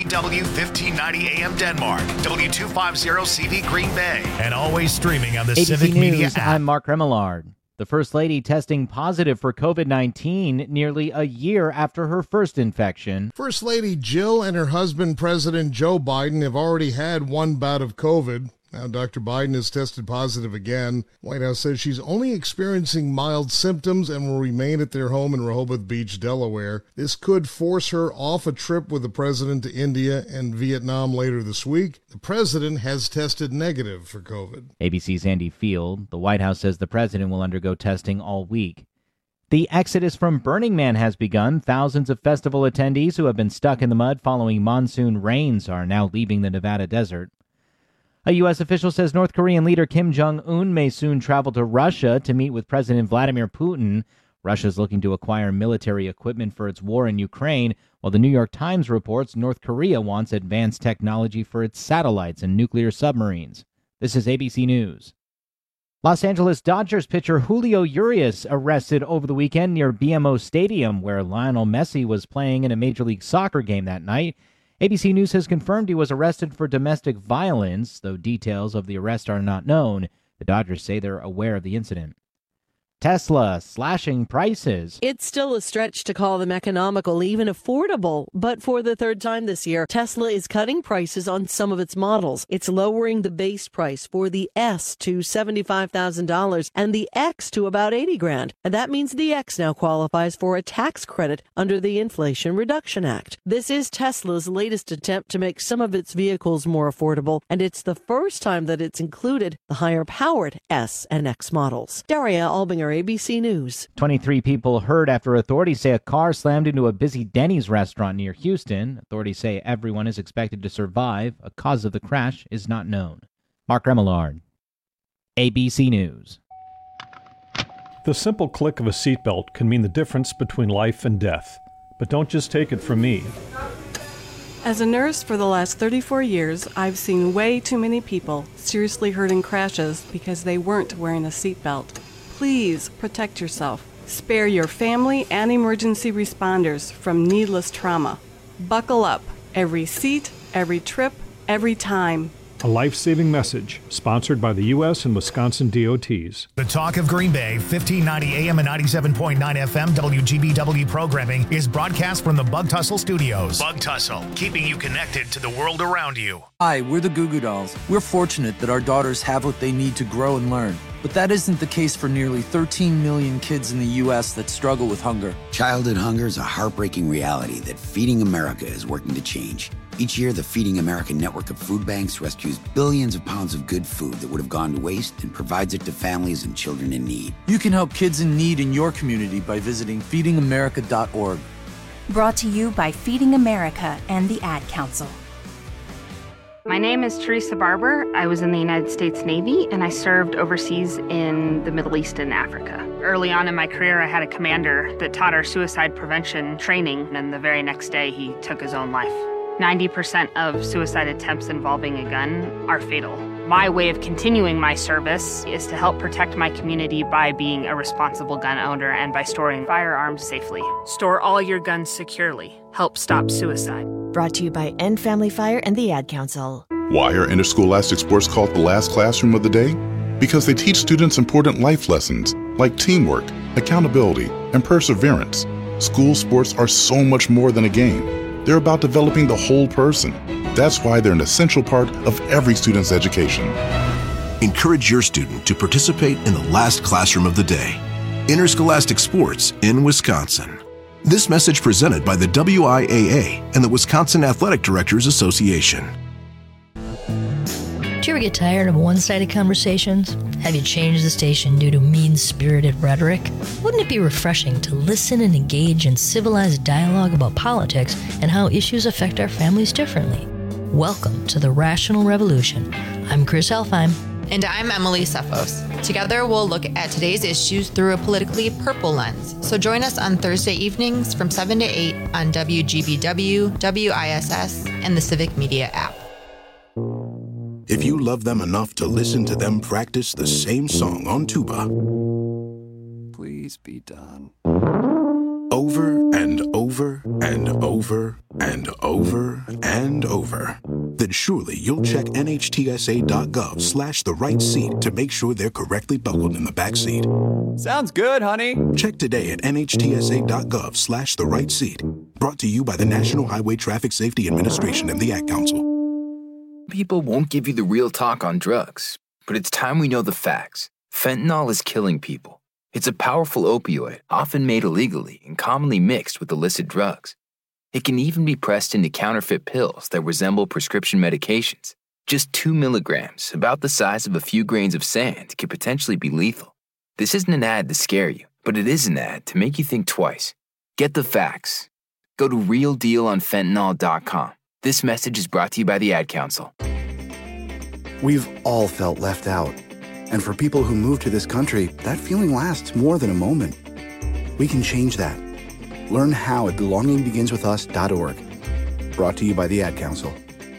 WGBW 1590 AM Denmark, W250 CV Green Bay, and always streaming on the ABC Civic News, Media app. I'm Mark Remillard. The First Lady testing positive for COVID-19 nearly a year after her first infection. First Lady Jill and her husband, President Joe Biden, have already had one bout of COVID. Now, Dr. Biden has tested positive again. White House says she's only experiencing mild symptoms and will remain at their home in Rehoboth Beach, Delaware. This could force her off a trip with the president to India and Vietnam later this week. The president has tested negative for COVID. ABC's Andy Field. The White House says the president will undergo testing all week. The exodus from Burning Man has begun. Thousands of festival attendees who have been stuck in the mud following monsoon rains are now leaving the Nevada desert. A U.S. official says North Korean leader Kim Jong-un may soon travel to Russia to meet with President Vladimir Putin. Russia is looking to acquire military equipment for its war in Ukraine, while the New York Times reports North Korea wants advanced technology for its satellites and nuclear submarines. This is ABC News. Los Angeles Dodgers pitcher Julio Urias arrested over the weekend near BMO Stadium, where Lionel Messi was playing in a Major League Soccer game that night. ABC News has confirmed he was arrested for domestic violence, though details of the arrest are not known. The Dodgers say they're aware of the incident. Tesla slashing prices. It's still a stretch to call them economical, even affordable. But for the third time this year, Tesla is cutting prices on some of its models. It's lowering the base price for the S to $75,000 and the X to about $80,000. And that means the X now qualifies for a tax credit under the Inflation Reduction Act. This is Tesla's latest attempt to make some of its vehicles more affordable, and it's the first time that it's included the higher-powered S and X models. Daria Albinger, ABC News. 23 people hurt after authorities say a car slammed into a busy Denny's restaurant near Houston. Authorities say everyone is expected to survive. A cause of the crash is not known. Mark Remillard, ABC News. The simple click of a seatbelt can mean the difference between life and death. But don't just take it from me. As a nurse for the last 34 years, I've seen way too many people seriously hurt in crashes because they weren't wearing a seatbelt. Please protect yourself. Spare your family and emergency responders from needless trauma. Buckle up. Every seat, every trip, every time. A life-saving message sponsored by the U.S. and Wisconsin DOTs. The Talk of Green Bay, 1590 AM and 97.9 FM WGBW programming is broadcast from the Bug Tussle Studios. Bug Tussle, keeping you connected to the world around you. Hi, we're the Goo Goo Dolls. We're fortunate that our daughters have what they need to grow and learn. But that isn't the case for nearly 13 million kids in the U.S. that struggle with hunger. Childhood hunger is a heartbreaking reality that Feeding America is working to change. Each year, the Feeding America network of food banks rescues billions of pounds of good food that would have gone to waste and provides it to families and children in need. You can help kids in need in your community by visiting feedingamerica.org. Brought to you by Feeding America and the Ad Council. My name is Teresa Barber. I was in the United States Navy, and I served overseas in the Middle East and Africa. Early on in my career, I had a commander that taught our suicide prevention training, and the very next day, he took his own life. 90% of suicide attempts involving a gun are fatal. My way of continuing my service is to help protect my community by being a responsible gun owner and by storing firearms safely. Store all your guns securely. Help stop suicide. Brought to you by End Family Fire and the Ad Council. Why are interscholastic sports called the last classroom of the day? Because they teach students important life lessons like teamwork, accountability, and perseverance. School sports are so much more than a game. They're about developing the whole person. That's why they're an essential part of every student's education. Encourage your student to participate in the last classroom of the day. Interscholastic sports in Wisconsin. This message presented by the WIAA and the Wisconsin Athletic Directors Association. Do you ever get tired of one-sided conversations? Have you changed the station due to mean-spirited rhetoric? Wouldn't it be refreshing to listen and engage in civilized dialogue about politics and how issues affect our families differently? Welcome to the Rational Revolution. I'm Chris Elfheim. And I'm Emily Sefos. Together, we'll look at today's issues through a politically purple lens. So join us on Thursday evenings from 7 to 8 on WGBW, WISS, and the Civic Media app. If you love them enough to listen to them practice the same song on tuba, please be done. over and over and over and over and over, then surely you'll check NHTSA.gov/the right seat to make sure they're correctly buckled in the back seat. Sounds good, honey. Check today at NHTSA.gov/the right seat. Brought to you by the National Highway Traffic Safety Administration and the Ad Council. People won't give you the real talk on drugs, but it's time we know the facts. Fentanyl is killing people. It's a powerful opioid, often made illegally and commonly mixed with illicit drugs. It can even be pressed into counterfeit pills that resemble prescription medications. Just 2 milligrams, about the size of a few grains of sand, could potentially be lethal. This isn't an ad to scare you, but it is an ad to make you think twice. Get the facts. Go to realdealonfentanyl.com. This message is brought to you by the Ad Council. We've all felt left out. And for people who move to this country, that feeling lasts more than a moment. We can change that. Learn how at belongingbeginswithus.org. Brought to you by the Ad Council.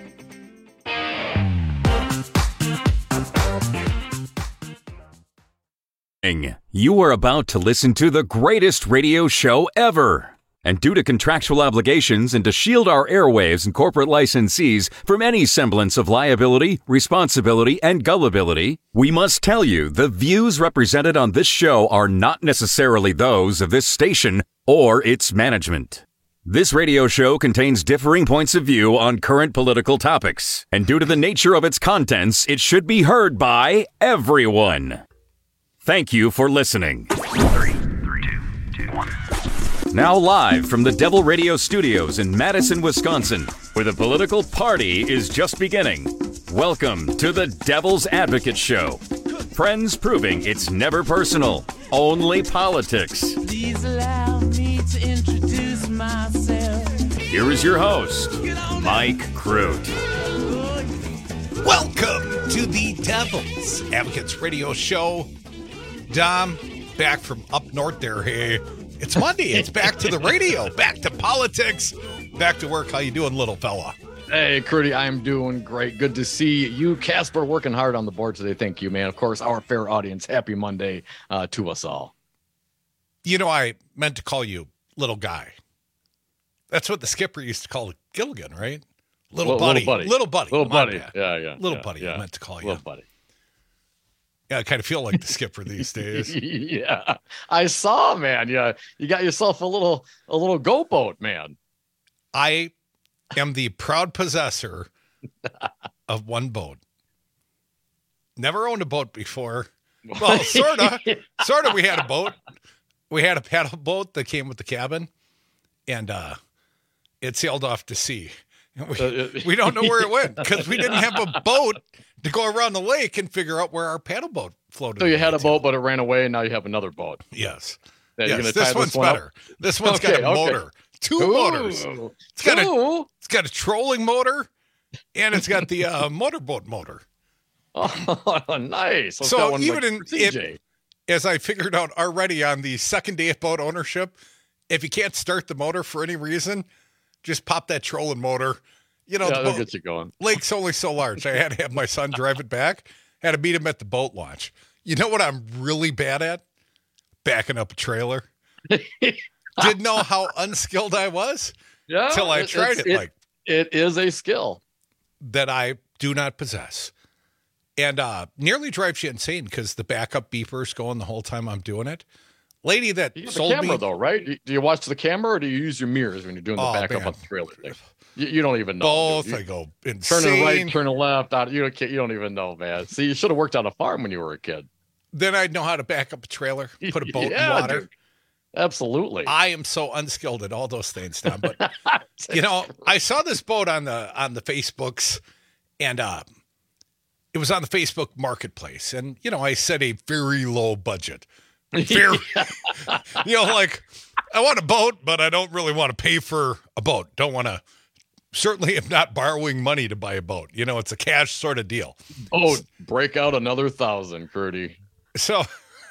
You are about to listen to the greatest radio show ever. And due to contractual obligations and to shield our airwaves and corporate licensees from any semblance of liability, responsibility, and gullibility, we must tell you the views represented on this show are not necessarily those of this station or its management. This radio show contains differing points of view on current political topics, and due to the nature of its contents, it should be heard by everyone. Thank you for listening. 3, 2, 1. Now live from the Devil Radio Studios in Madison, Wisconsin, where the political party is just beginning. Welcome to the Devil's Advocate Show. Friends proving it's never personal, only politics. Please allow me to introduce myself. Here is your host, Mike Crute. Welcome to the Devil's Advocates Radio Show. Dom, back from up north there. Hey. It's Monday. It's back to the radio, back to politics, back to work. How you doing, little fella? Hey, Curdy, I'm doing great. Good to see you, Casper, working hard on the board today. Thank you, man. Of course, our fair audience, happy Monday to us all. You know, I meant to call you little guy. That's what the skipper used to call Gilligan, right? Little buddy. Little buddy. Little buddy. Yeah. Little buddy, I meant to call you. Little buddy. Yeah, I kind of feel like the skipper these days. Yeah, I saw, man. Yeah, you got yourself a little go boat, man. I am the proud possessor of one boat. Never owned a boat before. Well, sort of. We had a boat. We had a paddle boat that came with the cabin, and it sailed off to sea. We don't know where it went because we didn't have a boat to go around the lake and figure out where our paddle boat floated. So you had a boat, but it ran away, and now you have another boat. Yes. Yes, this one's better. This one's got a motor. Two motors. It's got a trolling motor, and it's got the motorboat motor. Oh, nice. So even as I figured out already on the second day of boat ownership, if you can't start the motor for any reason, just pop that trolling motor. You know, that'll get you going. Lake's only so large. I had to have my son drive it back. Had to meet him at the boat launch. You know what I'm really bad at? Backing up a trailer. Didn't know how unskilled I was until I tried it. It is a skill that I do not possess. And nearly drives you insane because the backup beeper's going the whole time I'm doing it. Lady that sold the camera, me, though, right? Do you watch the camera or do you use your mirrors when you're doing the backup on the trailer thing? You don't even know. Both. I go insane. Turning right, turning left. You don't even know, man. See, you should have worked on a farm when you were a kid. Then I'd know how to back up a trailer, put a boat in water. Dude. Absolutely. I am so unskilled at all those things, Tom. But you know, I saw this boat on the Facebooks, and it was on the Facebook Marketplace, and you know, I set a very low budget. Very, you know, like I want a boat, but I don't really want to pay for a boat. Don't want to. Certainly am not borrowing money to buy a boat. You know, it's a cash sort of deal. Oh, break out another 1,000, Curdy. So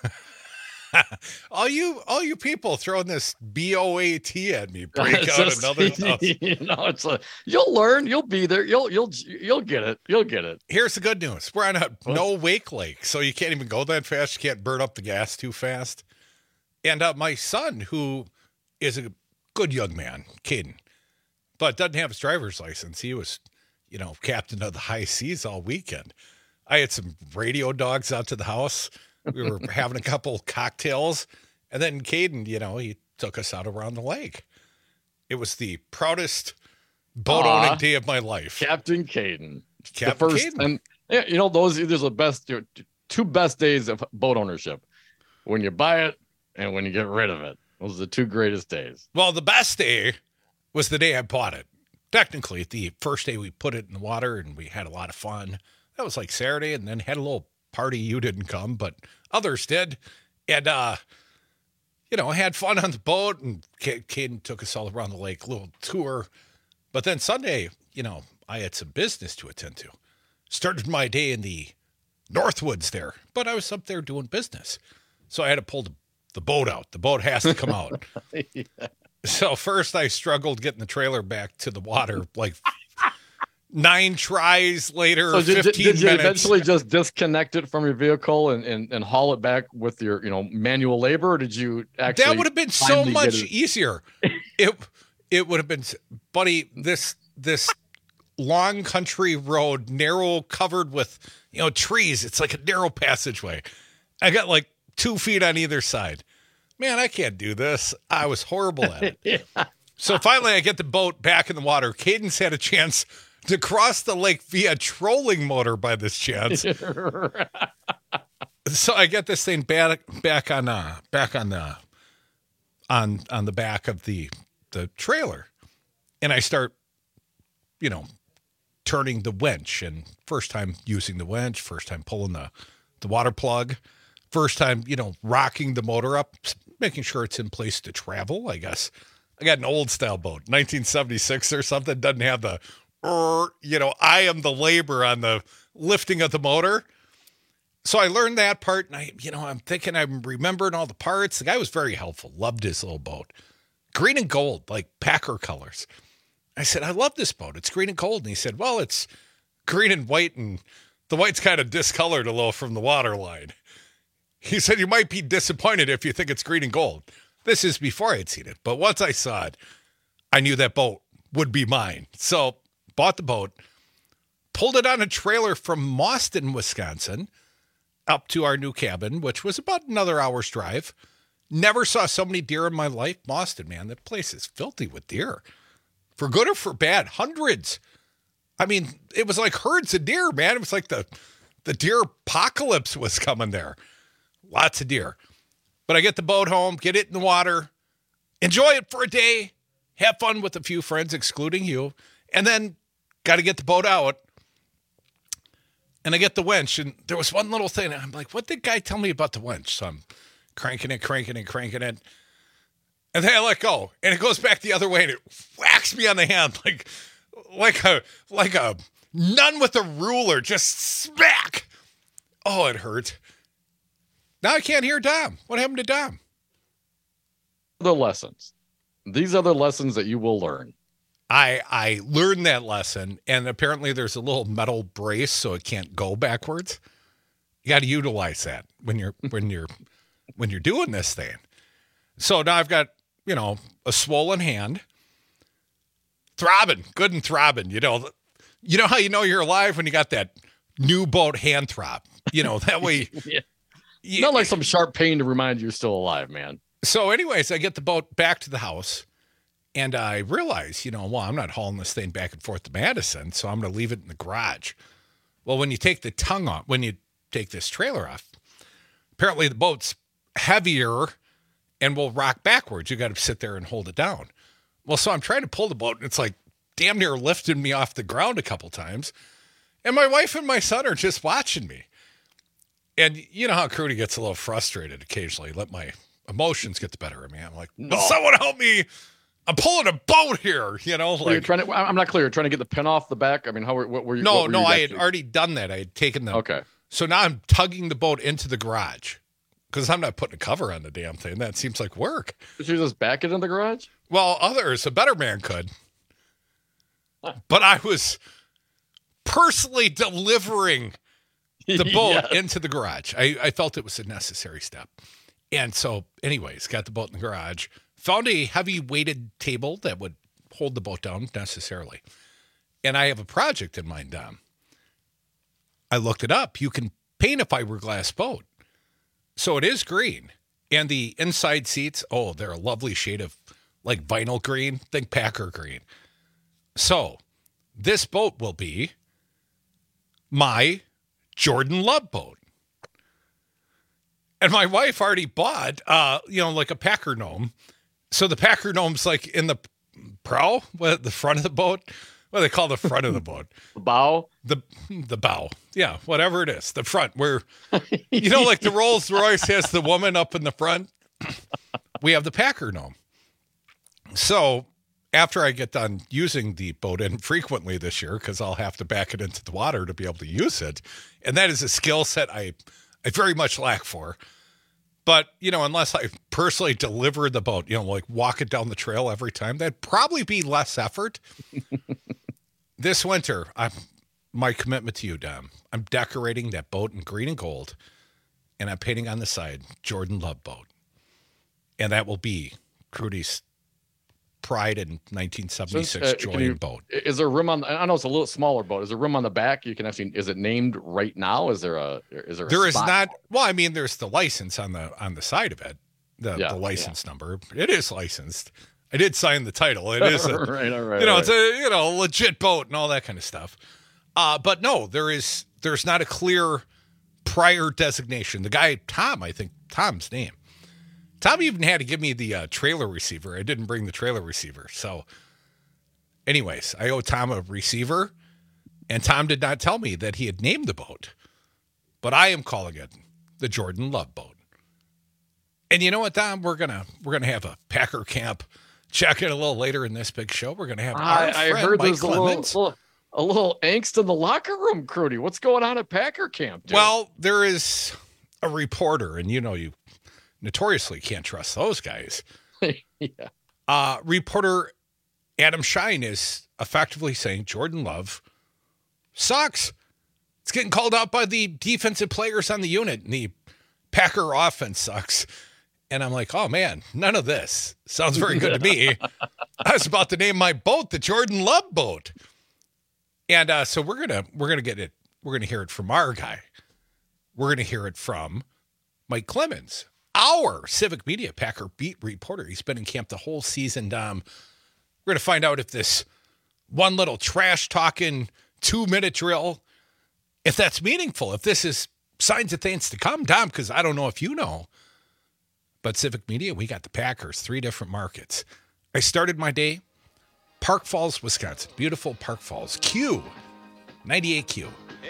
all you people throwing this BOAT at me, break out another 1,000. You know, you'll learn, you'll be there, you'll get it. You'll get it. Here's the good news. We're on a no wake lake, so you can't even go that fast. You can't burn up the gas too fast. And my son, who is a good young man, Caden, but doesn't have his driver's license. He was, captain of the high seas all weekend. I had some radio dogs out to the house. We were having a couple cocktails, and then Caden, he took us out around the lake. It was the proudest boat owning day of my life. Captain Caden. Captain Caden. And those are the best, two best days of boat ownership. When you buy it and when you get rid of it. Those are the two greatest days. Well, the best day was the day I bought it. Technically, the first day we put it in the water and we had a lot of fun. That was like Saturday, and then had a little party. You didn't come, but others did. And, I had fun on the boat, and Caden took us all around the lake, a little tour. But then Sunday, I had some business to attend to. Started my day in the Northwoods there, but I was up there doing business. So I had to pull the boat out. The boat has to come out. Yeah. So first I struggled getting the trailer back to the water, like 9 tries later, so 15 did you minutes. Eventually just disconnect it from your vehicle and haul it back with your, manual labor? Or did you actually? That would have been so much easier. It would have been, buddy, this long country road, narrow, covered with, trees. It's like a narrow passageway. I got like 2 feet on either side. Man, I can't do this. I was horrible at it. Yeah. So finally I get the boat back in the water. Caden's had a chance to cross the lake via trolling motor by this chance. So I get this thing back on the back of the trailer, and I start, turning the winch, and first time using the winch, first time pulling the water plug, first time, rocking the motor up, making sure it's in place to travel, I guess. I got an old style boat, 1976 or something, doesn't have the, I am the labor on the lifting of the motor. So I learned that part, and I'm thinking I'm remembering all the parts. The guy was very helpful, loved his little boat. Green and gold, like Packer colors. I said, I love this boat. It's green and gold. And he said, well, it's green and white, and the white's kind of discolored a little from the water line. He said, you might be disappointed if you think it's green and gold. This is before I had seen it. But once I saw it, I knew that boat would be mine. So bought the boat, pulled it on a trailer from Mauston, Wisconsin, up to our new cabin, which was about another hour's drive. Never saw so many deer in my life. Mauston, man, that place is filthy with deer. For good or for bad, hundreds. I mean, it was like herds of deer, man. It was like the deer apocalypse was coming there. Lots of deer. But I get the boat home, get it in the water, enjoy it for a day, have fun with a few friends, excluding you, and then got to get the boat out. And I get the winch, and there was one little thing. I'm like, what did the guy tell me about the winch? So I'm cranking it. And then I let go, and it goes back the other way, and it whacks me on the hand like a nun with a ruler, just smack. Oh, it hurt. Now I can't hear Dom. What happened to Dom? The lessons. These are the lessons that you will learn. I learned that lesson, and apparently there's a little metal brace so it can't go backwards. You got to utilize that when you're doing this thing. So now I've got, a swollen hand, throbbing, good and throbbing. You know how you know you're alive when you got that new boat hand throb. That way. Yeah. Not like some sharp pain to remind you're still alive, man. So anyways, I get the boat back to the house, and I realize, I'm not hauling this thing back and forth to Madison, so I'm going to leave it in the garage. Well, when you take the tongue off, when you take this trailer off, apparently the boat's heavier and will rock backwards. You got to sit there and hold it down. Well, so I'm trying to pull the boat, and it's like damn near lifting me off the ground a couple times. And my wife and my son are just watching me. And you know how Crudy gets a little frustrated occasionally. Let my emotions get the better of me. I'm like, no. Someone help me. I'm pulling a boat here. You're trying to, I'm not clear. You're trying to get the pin off the back. I mean, what were you? No, I had already done that. I had taken them. Okay. So now I'm tugging the boat into the garage because I'm not putting a cover on the damn thing. That seems like work. Did you just back it in the garage? Well, a better man could. But I was personally delivering the boat into the garage. I felt it was a necessary step. And so anyways, got the boat in the garage, Found a heavy weighted table that would hold the boat down necessarily. And I have a project in mind, Dom. I looked it up. You can paint a fiberglass boat. So it is green. And the inside seats, they're a lovely shade of like vinyl green. Think Packer green. So this boat will be my Jordan Love boat. And my wife already bought, like a Packer gnome. So the Packer gnome's like in the prow, the front of the boat. What do they call the front of the boat? The bow? The bow. Yeah, whatever it is. The front where, like the Rolls Royce has the woman up in the front. We have the Packer gnome. So after I get done using the boat infrequently this year, because I'll have to back it into the water to be able to use it. And that is a skill set I very much lack for. But, unless I personally deliver the boat, like walk it down the trail every time, that'd probably be less effort. This winter, my commitment to you, Dom, I'm decorating that boat in green and gold, and I'm painting on the side Jordan Love boat. And that will be Crudy's pride in 1976 Jordan boat. Is there room on? I know it's a little smaller boat. Is there room on the back? You can actually. Is it named right now? Is there a? There is not. Well, I mean, there's the license on the side of it. The license number. It is licensed. I did sign the title. It is a, right. It's a legit boat and all that kind of stuff. But no, there's not a clear prior designation. The guy Tom, I think Tom's name. Tom even had to give me the trailer receiver. I didn't bring the trailer receiver. So anyways, I owe Tom a receiver, and Tom did not tell me that he had named the boat. But I am calling it the Jordan Love boat. And you know what, Tom? We're gonna have a Packer camp check-in a little later in this big show. We're gonna have our friend heard Mike there's Clemens. a little angst in the locker room, Crudy. What's going on at Packer camp, dude? Well, there is a reporter, and you notoriously can't trust those guys. Yeah. Reporter Adam Shine is effectively saying Jordan Love sucks. It's getting called out by the defensive players on the unit, and the Packer offense sucks. And I'm like, oh man, none of this sounds very good to me. I was about to name my boat the Jordan Love boat. And so we're gonna get it. We're gonna hear it from our guy. We're gonna hear it from Mike Clemens, our Civic Media Packer beat reporter. He's been in camp the whole season. We're going to find out if this one little trash talking 2-minute drill, if that's meaningful, if this is signs of things to come, Dom, because I don't know if you know, but Civic Media, we got the Packers, 3 different markets. I started my day, Park Falls, Wisconsin. Beautiful Park Falls. Q, 98Q.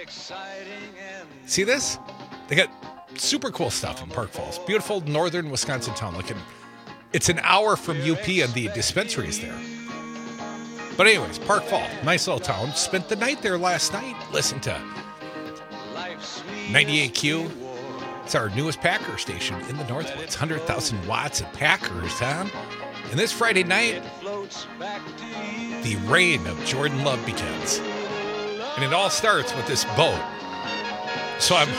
See this? They got super cool stuff in Park Falls. Beautiful northern Wisconsin town. It's an hour from UP and the dispensary is there. But anyways, Park Falls, nice little town. Spent the night there last night. Listen to 98Q. It's our newest Packer station in the Northwoods. 100,000 watts of Packers, Tom. And this Friday night, the reign of Jordan Love begins. And it all starts with this boat. So I'm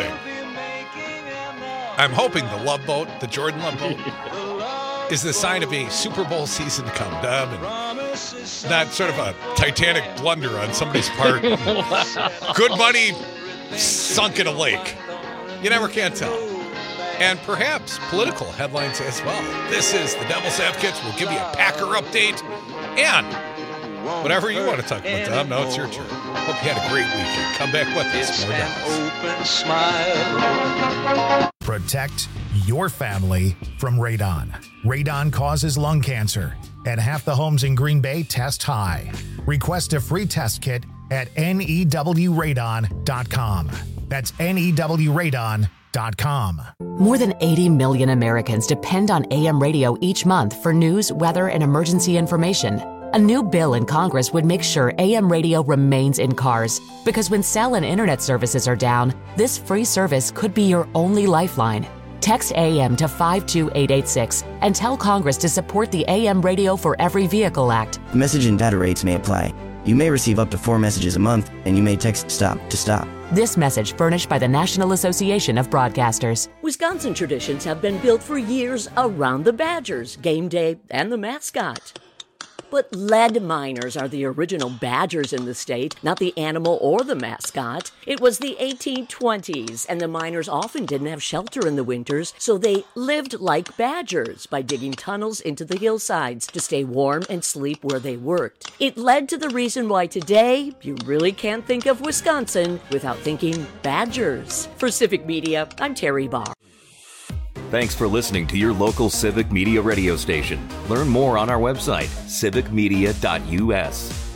hoping the Love boat, the Jordan Love boat, is the sign of a Super Bowl season to come, Dom, and not sort of a Titanic blunder on somebody's part. Good money sunk in a lake. You never can tell. And perhaps political headlines as well. This is the Devil's Advocates. We'll give you a Packer update and whatever you want to talk about, Dom. Now it's your turn. Hope you had a great weekend. Come back with us. More open smile. Protect your family from radon. Radon causes lung cancer, and half the homes in Green Bay test high. Request a free test kit at newradon.com. That's newradon.com. More than 80 million Americans depend on AM radio each month for news, weather, and emergency information. A new bill in Congress would make sure AM radio remains in cars, because when cell and internet services are down, this free service could be your only lifeline. Text AM to 52886 and tell Congress to support the AM Radio for Every Vehicle Act. Message and data rates may apply. You may receive up to 4 messages a month, and you may text STOP to stop. This message furnished by the National Association of Broadcasters. Wisconsin traditions have been built for years around the Badgers, game day, and the mascot. But lead miners are the original Badgers in the state, not the animal or the mascot. It was the 1820s, and the miners often didn't have shelter in the winters, so they lived like badgers by digging tunnels into the hillsides to stay warm and sleep where they worked. It led to the reason why today you really can't think of Wisconsin without thinking Badgers. For Civic Media, I'm Terry Barr. Thanks for listening to your local Civic Media radio station. Learn more on our website, civicmedia.us.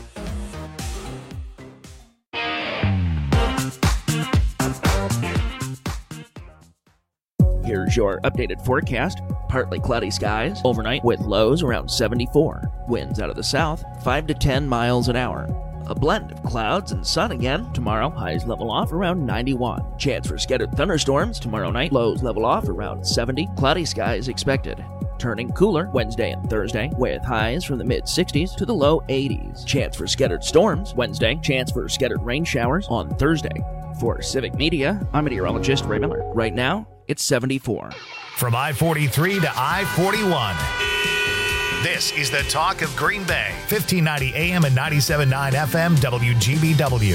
Here's your updated forecast. Partly cloudy skies overnight with lows around 74. Winds out of the south, 5 to 10 miles an hour. A blend of clouds and sun again. Tomorrow, highs level off around 91. Chance for scattered thunderstorms tomorrow night. Lows level off around 70. Cloudy skies expected. Turning cooler Wednesday and Thursday with highs from the mid-60s to the low 80s. Chance for scattered storms Wednesday. Chance for scattered rain showers on Thursday. For Civic Media, I'm meteorologist Ray Miller. Right now, it's 74. From I-43 to I-41. This is the talk of Green Bay. 1590 AM and 97.9 FM WGBW.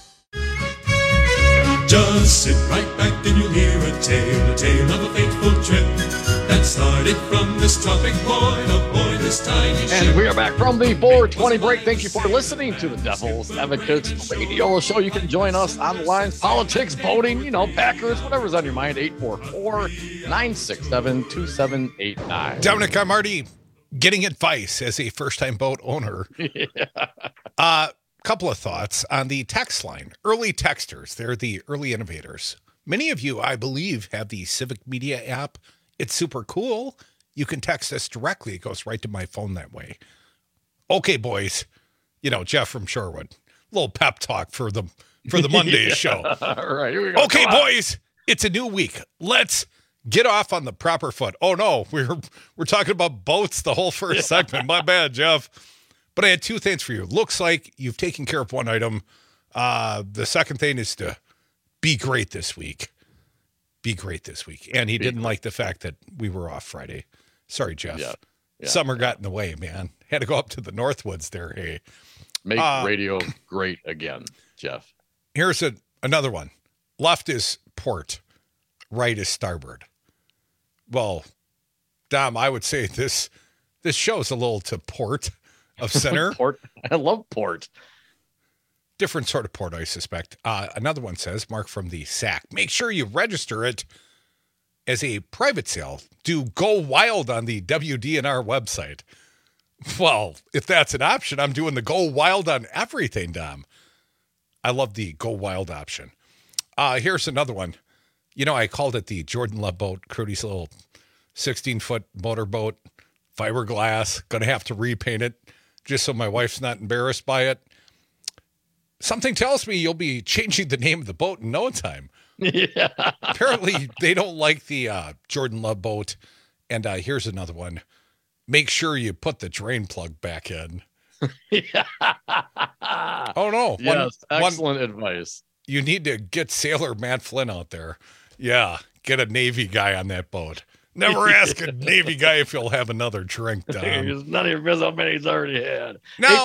Just sit right back and you'll hear a tale of a fateful trip that started from this tropic point aboard this tiny ship. And we are back from the 420 break. Thank you for listening to the Devil's Advocates radio show. You can join us on the lines, politics, boating, Packers, whatever's on your mind. 844-967-2789. Dominic, I'm already getting advice as a first-time boat owner. Yeah. Couple of thoughts on the text line. Early texters, they're the early innovators. Many of you, I believe, have the Civic Media app. It's super cool. You can text us directly. It goes right to my phone that way. Okay, boys. Jeff from Sherwood. Little pep talk for the Monday show. All right, here we go. Okay, boys. It's a new week. Let's get off on the proper foot. Oh no, we're talking about boats the whole first segment. My bad, Jeff. But I had two things for you. Looks like you've taken care of one item. The second thing is to be great this week. Be great this week. And he didn't like the fact that we were off Friday. Sorry, Jeff. Yeah. Summer got in the way, man. Had to go up to the Northwoods there. Hey, make radio great again, Jeff. Here's another one. Left is port, right is starboard. Well, Dom, I would say this show's a little to port of center. Port. I love port. Different sort of port, I suspect. Another one says, Mark from the SAC, make sure you register it as a private sale. Do Go Wild on the WDNR website. Well, if that's an option, I'm doing the Go Wild on everything, Dom. I love the Go Wild option. Here's another one. I called it the Jordan Love boat, Crudy's little 16-foot motorboat, fiberglass. Going to have to repaint it just so my wife's not embarrassed by it. Something tells me you'll be changing the name of the boat in no time. Yeah. Apparently, they don't like the Jordan Love boat. And here's another one. Make sure you put the drain plug back in. Yeah. Oh, no. Yes, excellent advice. You need to get Sailor Matt Flynn out there. Yeah, get a Navy guy on that boat. Never ask a Navy guy if he'll have another drink, Dom. It's none of your business how many he's already had. Now,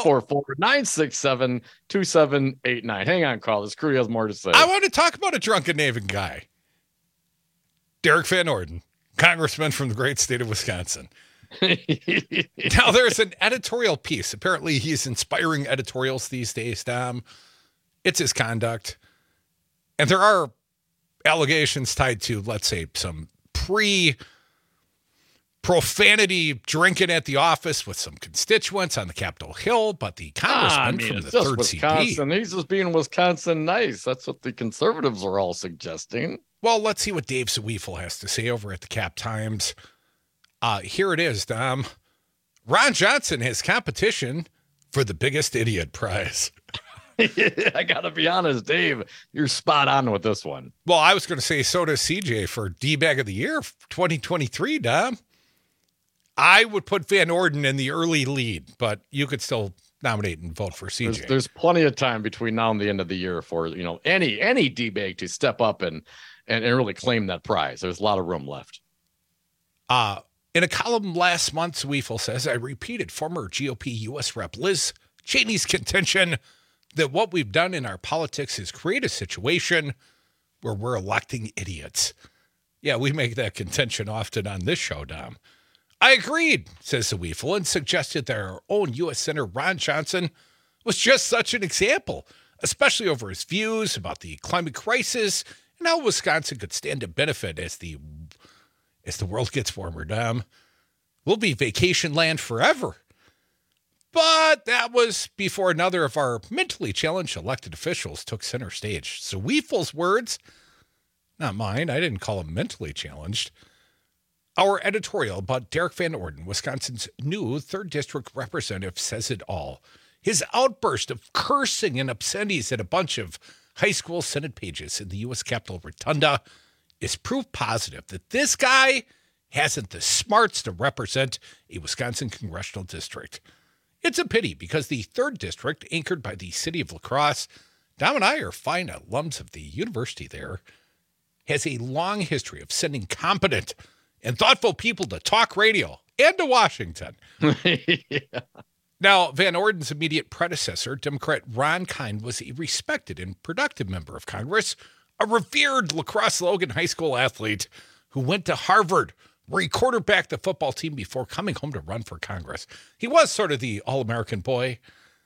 844-967-2789. Hang on, Carl. This crew has more to say. I want to talk about a drunken Navy guy. Derek Van Orden, congressman from the great state of Wisconsin. Now, there's an editorial piece. Apparently, he's inspiring editorials these days, Dom. It's his conduct. And there are allegations tied to, let's say, some profanity drinking at the office with some constituents on the Capitol Hill, but the congressman from the 3rd Wisconsin. CP. He's just being Wisconsin nice. That's what the conservatives are all suggesting. Well, let's see what Dave Zawiefel has to say over at the Cap Times. Here it is, Dom. Ron Johnson has competition for the biggest idiot prize. I got to be honest, Dave, you're spot on with this one. Well, I was going to say so does CJ for D-Bag of the Year 2023, Dom. I would put Van Orden in the early lead, but you could still, nominate and vote for CJ. There's plenty of time between now and the end of the year for, any D-bag to step up and really claim that prize. There's a lot of room left. In a column last month, Zweifel says, I repeated former GOP U.S. Rep Liz Cheney's contention that what we've done in our politics is create a situation where we're electing idiots. Yeah, we make that contention often on this show, Dom. I agreed, says Zweifel, and suggested that our own U.S. Senator Ron Johnson was just such an example, especially over his views about the climate crisis and how Wisconsin could stand to benefit as the world gets warmer, Dom. We'll be vacation land forever. But that was before another of our mentally challenged elected officials took center stage. So Zweifel's words, not mine. I didn't call him mentally challenged. Our editorial about Derek Van Orden, Wisconsin's new 3rd District representative, says it all. His outburst of cursing and obscenities at a bunch of high school Senate pages in the U.S. Capitol Rotunda is proof positive that this guy hasn't the smarts to represent a Wisconsin congressional district. It's a pity because the 3rd District, anchored by the city of La Crosse, Dom and I are fine alums of the university there, has a long history of sending competent and thoughtful people to talk radio and to Washington. Yeah. Now, Van Orden's immediate predecessor, Democrat Ron Kind, was a respected and productive member of Congress, a revered La Crosse Logan High School athlete who went to Harvard, where he quarterbacked the football team before coming home to run for Congress. He was sort of the all-American boy.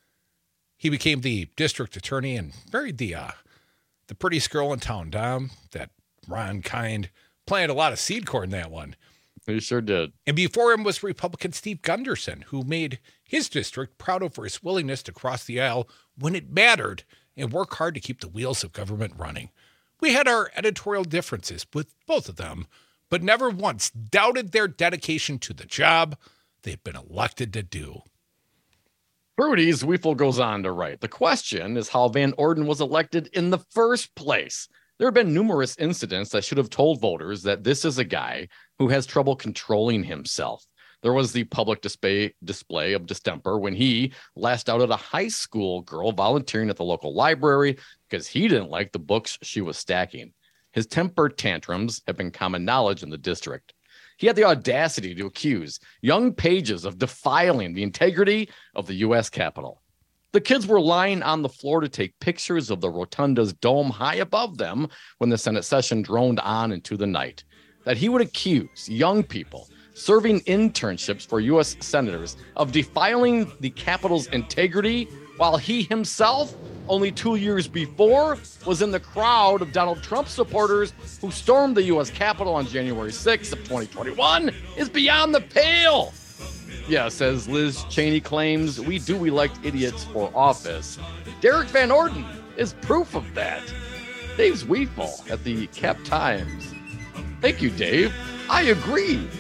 He became the district attorney and married the prettiest girl in town, Dom, that Ron Kind. Planted a lot of seed corn, that one. He sure did. And before him was Republican Steve Gunderson, who made his district proud over his willingness to cross the aisle when it mattered and work hard to keep the wheels of government running. We had our editorial differences with both of them, but never once doubted their dedication to the job they've been elected to do. Fruity Zweifel goes on to write, the question is how Van Orden was elected in the first place. There have been numerous incidents that should have told voters that this is a guy who has trouble controlling himself. There was the public display of distemper when he lashed out at a high school girl volunteering at the local library because he didn't like the books she was stacking. His temper tantrums have been common knowledge in the district. He had the audacity to accuse young pages of defiling the integrity of the U.S. Capitol. The kids were lying on the floor to take pictures of the rotunda's dome high above them when the Senate session droned on into the night. That he would accuse young people serving internships for U.S. senators of defiling the Capitol's integrity while he himself, only 2 years before, was in the crowd of Donald Trump supporters who stormed the U.S. Capitol on January 6th of 2021 is beyond the pale. Yes, as Liz Cheney claims, we do elect idiots for office. Derek Van Orden is proof of that. Dave Zweifel at the Cap Times. Thank you, Dave. I agree.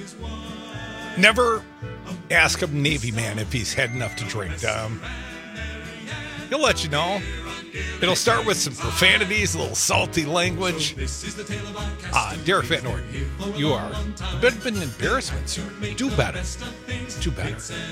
Never ask a Navy man if he's had enough to drink. He'll let you know. It'll start with some profanities, a little salty language. Derek Van Orden, you are a bit of an embarrassment, sir. Do better. Do better.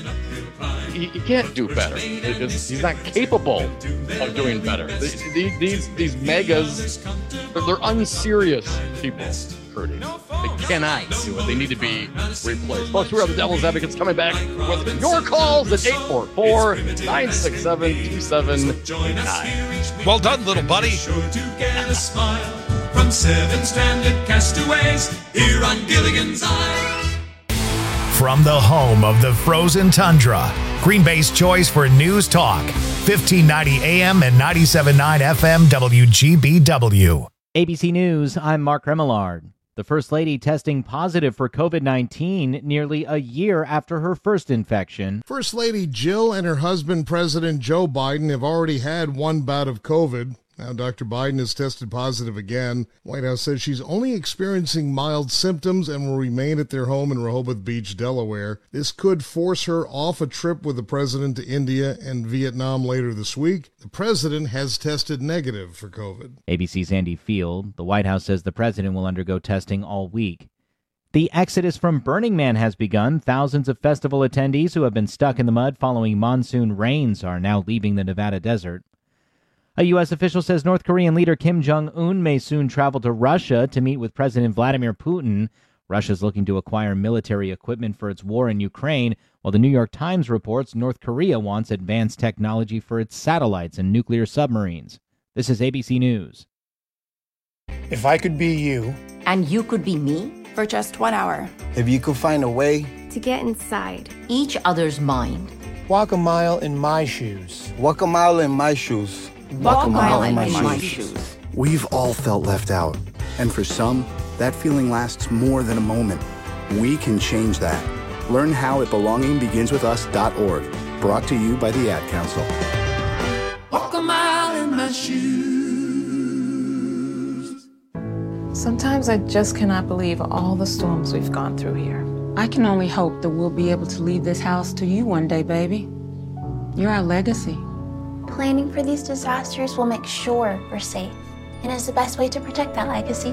He can't do better. He's not capable of doing better. These megas, they're unserious people, Curdy. They cannot do it. They need to be replaced. Plus, we're the Devil's Advocates coming back with your calls at 844-967-2789. Well done, little buddy. Sure to get a smile from 7 stranded castaways here on Gilligan's Island. From the home of the frozen tundra, Green Bay's choice for news talk, 1590 AM and 97.9 FM WGBW. ABC News, I'm Mark Remillard. The First Lady testing positive for COVID-19 nearly a year after her first infection. First Lady Jill and her husband, President Joe Biden, have already had one bout of COVID. Now, Dr. Biden has tested positive again. White House says she's only experiencing mild symptoms and will remain at their home in Rehoboth Beach, Delaware. This could force her off a trip with the president to India and Vietnam later this week. The president has tested negative for COVID. ABC's Andy Field. The White House says the president will undergo testing all week. The exodus from Burning Man has begun. Thousands of festival attendees who have been stuck in the mud following monsoon rains are now leaving the Nevada desert. A U.S. official says North Korean leader Kim Jong-un may soon travel to Russia to meet with President Vladimir Putin. Russia's looking to acquire military equipment for its war in Ukraine, while the New York Times reports North Korea wants advanced technology for its satellites and nuclear submarines. This is ABC News. If I could be you. And you could be me? For just 1 hour. If you could find a way. To get inside each other's mind. Walk a mile in my shoes. Walk a mile in my shoes. Walk a mile in my shoes. We've all felt left out. And for some, that feeling lasts more than a moment. We can change that. Learn how at belongingbeginswithus.org. Brought to you by the Ad Council. Walk a mile in my shoes. Sometimes I just cannot believe all the storms we've gone through here. I can only hope that we'll be able to leave this house to you one day, baby. You're our legacy. Planning for these disasters will make sure we're safe, and is the best way to protect that legacy.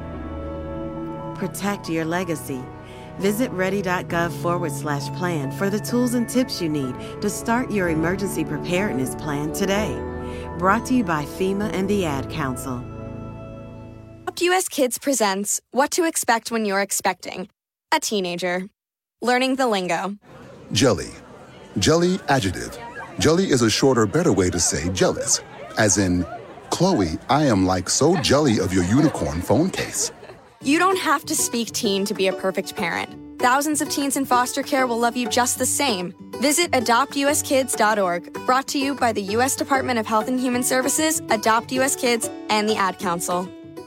Protect your legacy. Visit ready.gov/plan for the tools and tips you need to start your emergency preparedness plan today. Brought to you by FEMA and the Ad Council. US Kids presents What to Expect When You're Expecting a Teenager. Learning the lingo. Jelly. Jelly adjective. Jelly is a shorter, better way to say jealous. As in, Chloe, I am like so jelly of your unicorn phone case. You don't have to speak teen to be a perfect parent. Thousands of teens in foster care will love you just the same. Visit adoptuskids.org. Brought to you by the U.S. Department of Health and Human Services, Adopt U.S. Kids, and the Ad Council.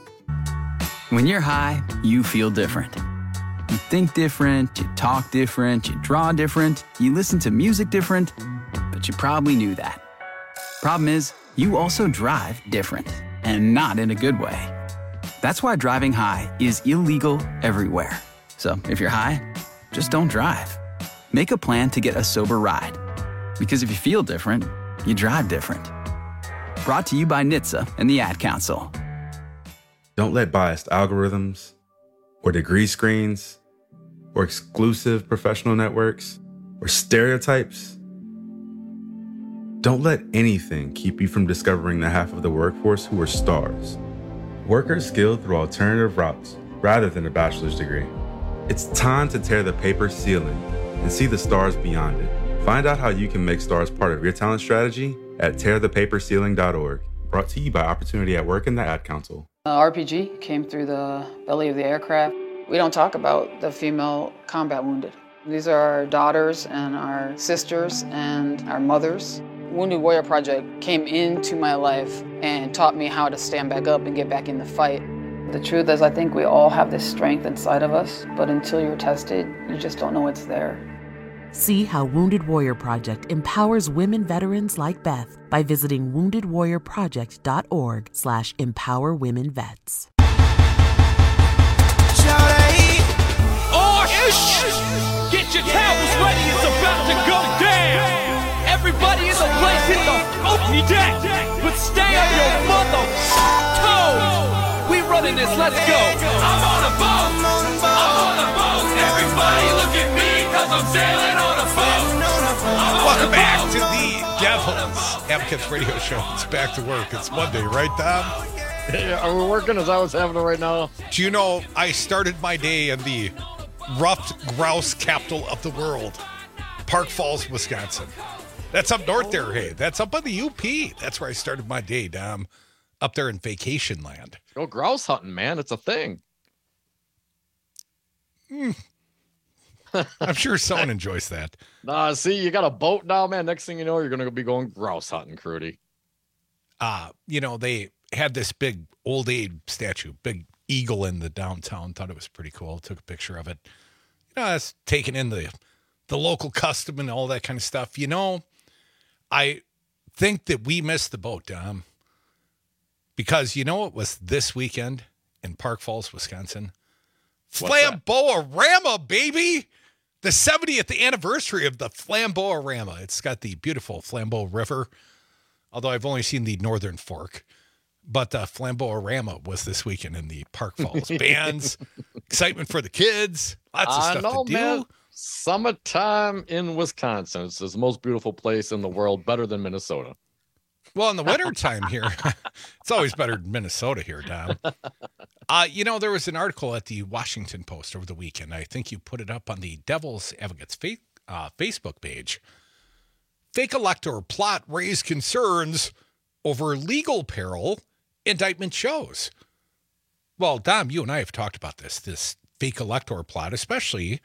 When you're high, you feel different. You think different, you talk different, you draw different, you listen to music different, but you probably knew that. Problem is, you also drive different, and not in a good way. That's why driving high is illegal everywhere. So if you're high, just don't drive. Make a plan to get a sober ride. Because if you feel different, you drive different. Brought to you by NHTSA and the Ad Council. Don't let biased algorithms or degree screens or exclusive professional networks or stereotypes. Don't let anything keep you from discovering the half of the workforce who are stars. Workers skilled through alternative routes rather than a bachelor's degree. It's time to tear the paper ceiling and see the stars beyond it. Find out how you can make stars part of your talent strategy at tearthepaperceiling.org. Brought to you by Opportunity at Work and the Ad Council. RPG came through the belly of the aircraft. We don't talk about the female combat wounded. These are our daughters and our sisters and our mothers. Wounded Warrior Project came into my life and taught me how to stand back up and get back in the fight. The truth is, I think we all have this strength inside of us, but until you're tested, you just don't know it's there. See how Wounded Warrior Project empowers women veterans like Beth by visiting woundedwarriorproject.org/empowerwomenvets. Oh, get your towels ready, it's about to go down. Everybody in the place hit the funky deck, but stay on your mother toes. We running this, let's go. I'm on a boat, I'm on a boat. Everybody look at me, cause I'm sailing on a boat. Welcome back to the Devil's Advocates Radio Show. It's back to work. It's Monday, right, Tom? Yeah, are we working? Is that what's happening right now? Do you know, I started my day in the ruffed grouse capital of the world, Park Falls, Wisconsin. That's up north there, hey. That's up on the UP. That's where I started my day, Dom. Up there in vacation land. Go grouse hunting, man. It's a thing. I'm sure someone enjoys that. See, you got a boat now, man. Next thing you know, you're going to be going grouse hunting, Crudy. They had this big old Abe statue, big eagle in the downtown. Thought it was pretty cool. Took a picture of it. It's taking in the local custom and all that kind of stuff. I think that we missed the boat, Dom. Because it was this weekend in Park Falls, Wisconsin. Flamboarama, baby! The 70th anniversary of the Flamboarama. It's got the beautiful Flambeau River, although I've only seen the Northern Fork. But the Flamboarama was this weekend in the Park Falls. Bands, Excitement for the kids. Lots of stuff to do. Man. Summertime in Wisconsin. It's the most beautiful place in the world, better than Minnesota. Well, in the wintertime here, it's always better than Minnesota here, Dom. There was an article at the Washington Post over the weekend. I think you put it up on the Devil's Advocates Facebook page. Fake elector plot raised concerns over legal peril, indictment shows. Well, Dom, you and I have talked about this fake elector plot, especially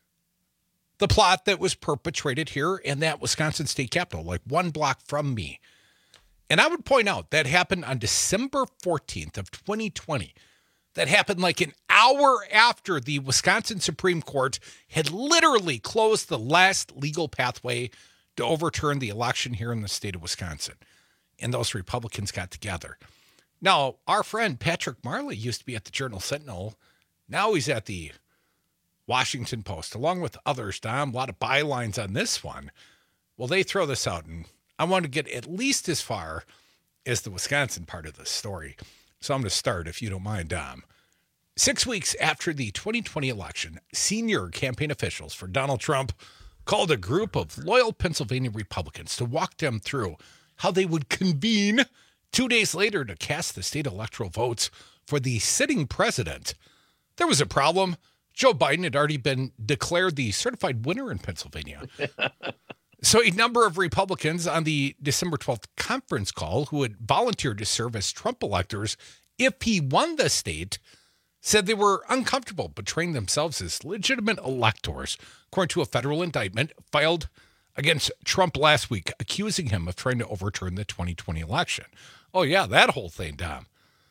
the plot that was perpetrated here in that Wisconsin state capitol, like 1 block from me. And I would point out that happened on December 14th of 2020. That happened like an hour after the Wisconsin Supreme Court had literally closed the last legal pathway to overturn the election here in the state of Wisconsin. And those Republicans got together. Now, our friend Patrick Marley used to be at the Journal-Sentinel. Now he's at the Washington Post, along with others, Dom. A lot of bylines on this one. Well, they throw this out, and I want to get at least as far as the Wisconsin part of the story. So I'm going to start, if you don't mind, Dom. 6 weeks after the 2020 election, senior campaign officials for Donald Trump called a group of loyal Pennsylvania Republicans to walk them through how they would convene 2 days later to cast the state electoral votes for the sitting president. There was a problem. Joe Biden had already been declared the certified winner in Pennsylvania. So a number of Republicans on the December 12th conference call who had volunteered to serve as Trump electors if he won the state said they were uncomfortable portraying themselves as legitimate electors, according to a federal indictment filed against Trump last week, accusing him of trying to overturn the 2020 election. Oh, yeah, that whole thing, Dom.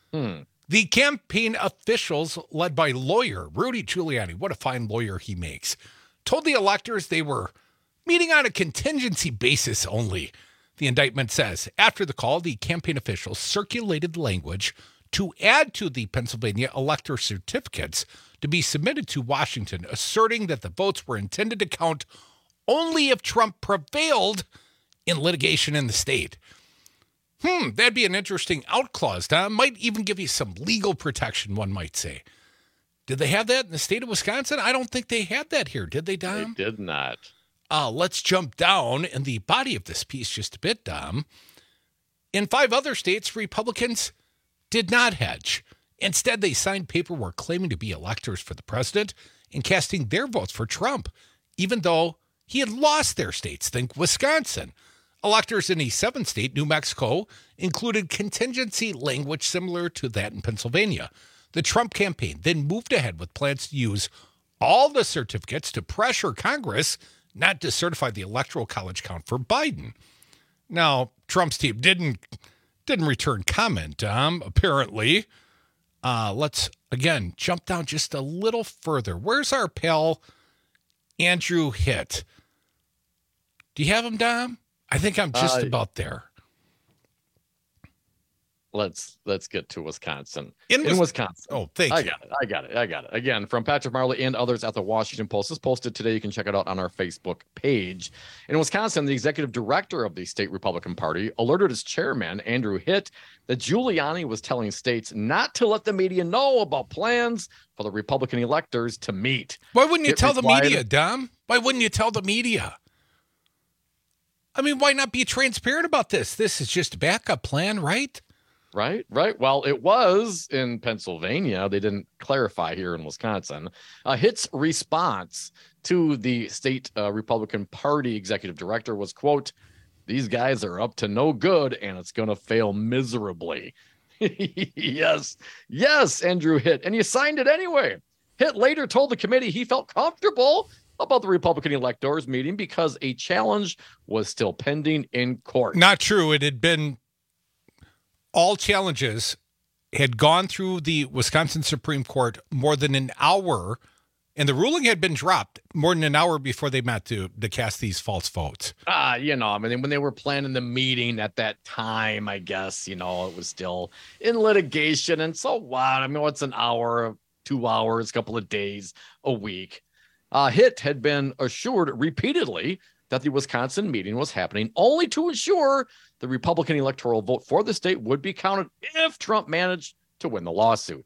The campaign officials, led by lawyer Rudy Giuliani, what a fine lawyer he makes, told the electors they were meeting on a contingency basis only. The indictment says, after the call, the campaign officials circulated language to add to the Pennsylvania elector certificates to be submitted to Washington, asserting that the votes were intended to count only if Trump prevailed in litigation in the state. That'd be an interesting out clause, Tom. Might even give you some legal protection, one might say. Did they have that in the state of Wisconsin? I don't think they had that here, did they, Dom? They did not. Let's jump down in the body of this piece just a bit, Dom. In 5 other states, Republicans did not hedge. Instead, they signed paperwork claiming to be electors for the president and casting their votes for Trump, even though he had lost their states. Think Wisconsin. Electors in a 7th state, New Mexico, included contingency language similar to that in Pennsylvania. The Trump campaign then moved ahead with plans to use all the certificates to pressure Congress not to certify the Electoral College count for Biden. Now, Trump's team didn't return comment, apparently. Let's, again, jump down just a little further. Where's our pal Andrew Hitt? Do you have him, Dom? I think I'm just about there. Let's get to Wisconsin. In Wisconsin. Oh, thank you. I got it. Again, from Patrick Marley and others at the Washington Post. This posted today. You can check it out on our Facebook page. In Wisconsin, the executive director of the state Republican Party alerted his chairman, Andrew Hitt, that Giuliani was telling states not to let the media know about plans for the Republican electors to meet. Why wouldn't you tell the media, Dom? Why wouldn't you tell the media? I mean, why not be transparent about this? This is just a backup plan, right? Right. Well, it was in Pennsylvania. They didn't clarify here in Wisconsin. Hitt's response to the state Republican Party executive director was, quote, "These guys are up to no good and it's going to fail miserably." Yes, Andrew Hitt. And you signed it anyway. Hitt later told the committee he felt comfortable about the Republican electors meeting because a challenge was still pending in court. Not true. It had been all challenges had gone through the Wisconsin Supreme Court more than an hour, and the ruling had been dropped more than an hour before they met to cast these false votes. I mean, when they were planning the meeting at that time, I guess, it was still in litigation. And so what? I mean, what's an hour, 2 hours, a couple of days, a week? Hitt had been assured repeatedly that the Wisconsin meeting was happening only to ensure the Republican electoral vote for the state would be counted if Trump managed to win the lawsuit.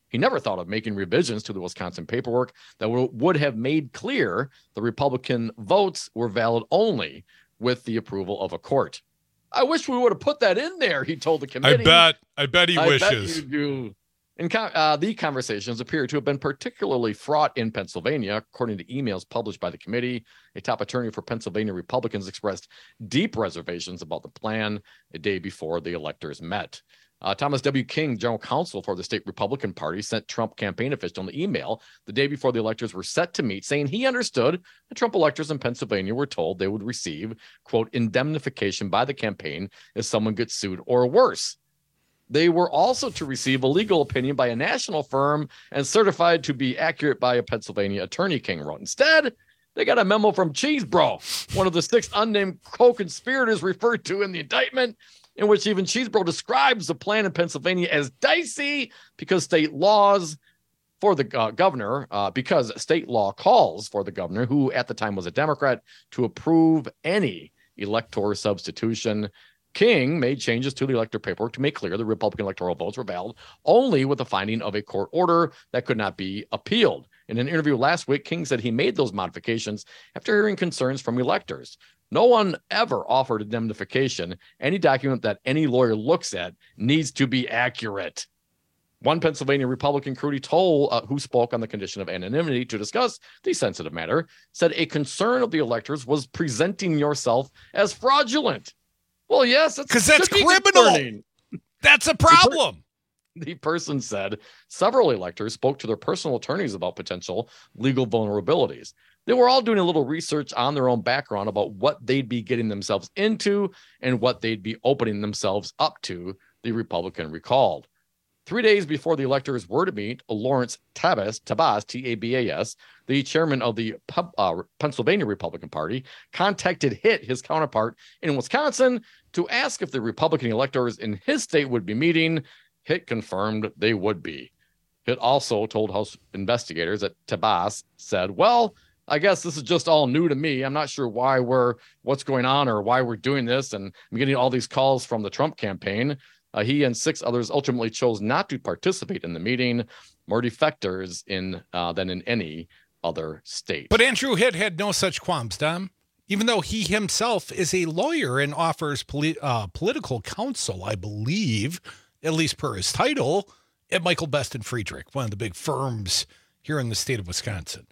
He never thought of making revisions to the Wisconsin paperwork that would have made clear the Republican votes were valid only with the approval of a court. I wish we would have put that in there, he told the committee. I bet he wishes. Bet you do. And the conversations appear to have been particularly fraught in Pennsylvania, according to emails published by the committee. A top attorney for Pennsylvania Republicans expressed deep reservations about the plan a day before the electors met. Thomas W. King, general counsel for the state Republican Party, sent Trump campaign official an email the day before the electors were set to meet, saying he understood the Trump electors in Pennsylvania were told they would receive, quote, indemnification by the campaign if someone gets sued or worse. They were also to receive a legal opinion by a national firm and certified to be accurate by a Pennsylvania attorney, King wrote. Instead, they got a memo from Cheese Bro, one of the 6 unnamed co-conspirators referred to in the indictment, in which even Cheese Bro describes the plan in Pennsylvania as dicey because state laws for the governor, because state law calls for the governor, who at the time was a Democrat, to approve any elector substitution. King made changes to the elector paperwork to make clear the Republican electoral votes were valid only with the finding of a court order that could not be appealed. In an interview last week, King said he made those modifications after hearing concerns from electors. No one ever offered indemnification. Any document that any lawyer looks at needs to be accurate. One Pennsylvania Republican, Crudy Toll, who spoke on the condition of anonymity to discuss the sensitive matter, said a concern of the electors was presenting yourself as fraudulent. Well, yes, because that's criminal. That's a problem. The person said several electors spoke to their personal attorneys about potential legal vulnerabilities. They were all doing a little research on their own background about what they'd be getting themselves into and what they'd be opening themselves up to, the Republican recalled. 3 days before the electors were to meet, Lawrence Tabas, T-A-B-A-S, the chairman of the Pennsylvania Republican Party, contacted Hitt, his counterpart in Wisconsin, to ask if the Republican electors in his state would be meeting. Hitt confirmed they would be. Hitt also told House investigators that Tabas said, well, I guess this is just all new to me. I'm not sure what's going on or why we're doing this. And I'm getting all these calls from the Trump campaign. He and 6 others ultimately chose not to participate in the meeting, more defectors than in any other state. But Andrew Hitt had no such qualms, Dom, even though he himself is a lawyer and offers political counsel, I believe, at least per his title, at Michael Best and Friedrich, one of the big firms here in the state of Wisconsin.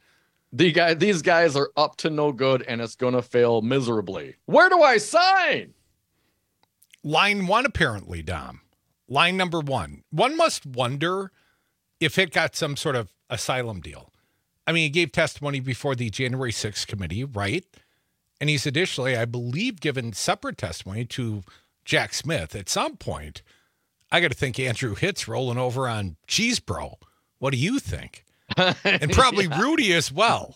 These guys are up to no good, and it's going to fail miserably. Where do I sign? Line 1, apparently, Dom. Line number 1. One must wonder if it got some sort of asylum deal. I mean, he gave testimony before the January 6th committee, right? And he's additionally, I believe, given separate testimony to Jack Smith. At some point, I got to think Andrew Hitt's rolling over on Cheese Bro. What do you think? And probably Rudy as well.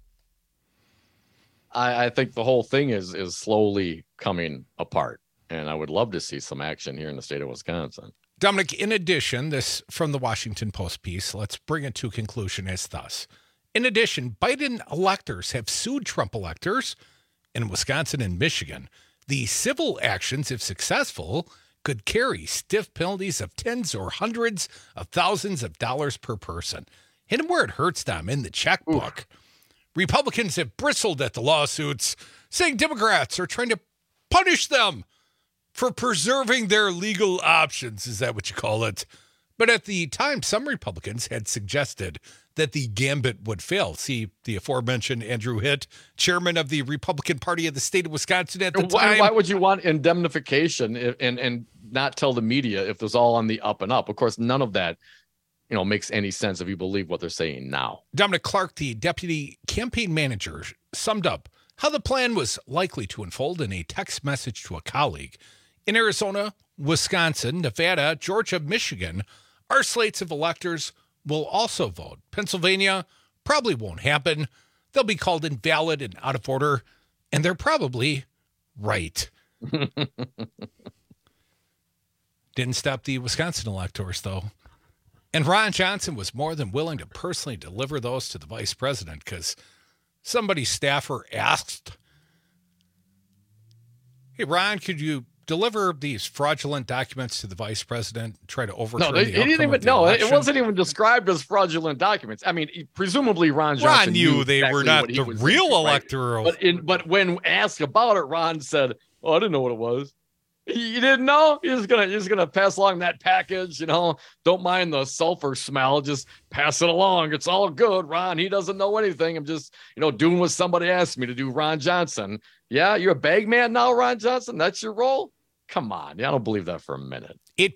I think the whole thing is slowly coming apart. And I would love to see some action here in the state of Wisconsin. Dominic, in addition, this from the Washington Post piece, let's bring it to conclusion as thus. In addition, Biden electors have sued Trump electors in Wisconsin and Michigan. The civil actions, if successful, could carry stiff penalties of tens or hundreds of thousands of dollars per person. Hit him where it hurts, Dom, in the checkbook. Ooh. Republicans have bristled at the lawsuits, saying Democrats are trying to punish them for preserving their legal options. Is that what you call it? But at the time, some Republicans had suggested that the gambit would fail. See the aforementioned Andrew Hitt, chairman of the Republican Party of the state of Wisconsin at the time. Why would you want indemnification and not tell the media if it was all on the up and up? Of course, none of that makes any sense if you believe what they're saying now. Dominic Clark, the deputy campaign manager, summed up how the plan was likely to unfold in a text message to a colleague. In Arizona, Wisconsin, Nevada, Georgia, Michigan, our slates of electors will also vote. Pennsylvania probably won't happen. They'll be called invalid and out of order, and they're probably right. Didn't stop the Wisconsin electors, though. And Ron Johnson was more than willing to personally deliver those to the vice president because somebody's staffer asked, hey, Ron, could you deliver these fraudulent documents to the vice president, try to overturn No, the outcome of the election? It wasn't even described as fraudulent documents. I mean, presumably Ron Johnson knew they exactly were not what he the was real thinking, electoral. Right? But when asked about it, Ron said, "Oh, I didn't know what it was." You didn't know? He's gonna pass along that package, Don't mind the sulfur smell, just pass it along. It's all good, Ron. He doesn't know anything. I'm just, doing what somebody asked me to do, Ron Johnson. Yeah, you're a bag man now, Ron Johnson? That's your role? Come on. Yeah, I don't believe that for a minute.